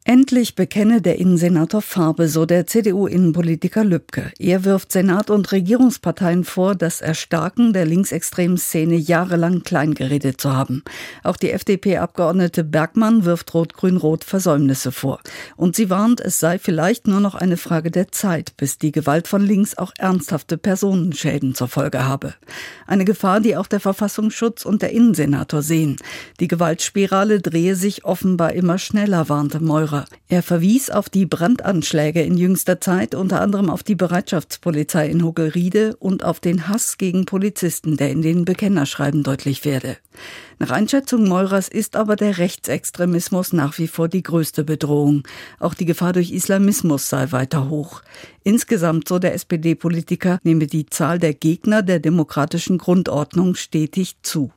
Endlich bekenne der Innensenator Farbe, so der CDU-Innenpolitiker Lübke. Er wirft Senat und Regierungsparteien vor, das Erstarken der linksextremen Szene jahrelang kleingeredet zu haben. Auch die FDP-Abgeordnete Bergmann wirft Rot-Grün-Rot Versäumnisse vor. Und sie warnt, es sei vielleicht nur noch eine Frage der Zeit, bis die Gewalt von links auch ernsthafte Personenschäden zur Folge habe. Eine Gefahr, die auch der Verfassungsschutz und der Innensenator sehen. Die Gewaltspirale drehe sich offenbar immer schneller, warnte Meurer. Er verwies auf die Brandanschläge in jüngster Zeit, unter anderem auf die Bereitschaftspolizei in Hoggelriede und auf den Hass gegen Polizisten, der in den Bekennerschreiben deutlich werde. Nach Einschätzung Meurers ist aber der Rechtsextremismus nach wie vor die größte Bedrohung. Auch die Gefahr durch Islamismus sei weiter hoch. Insgesamt, so der SPD-Politiker, nehme die Zahl der Gegner der demokratischen Grundordnung stetig zu.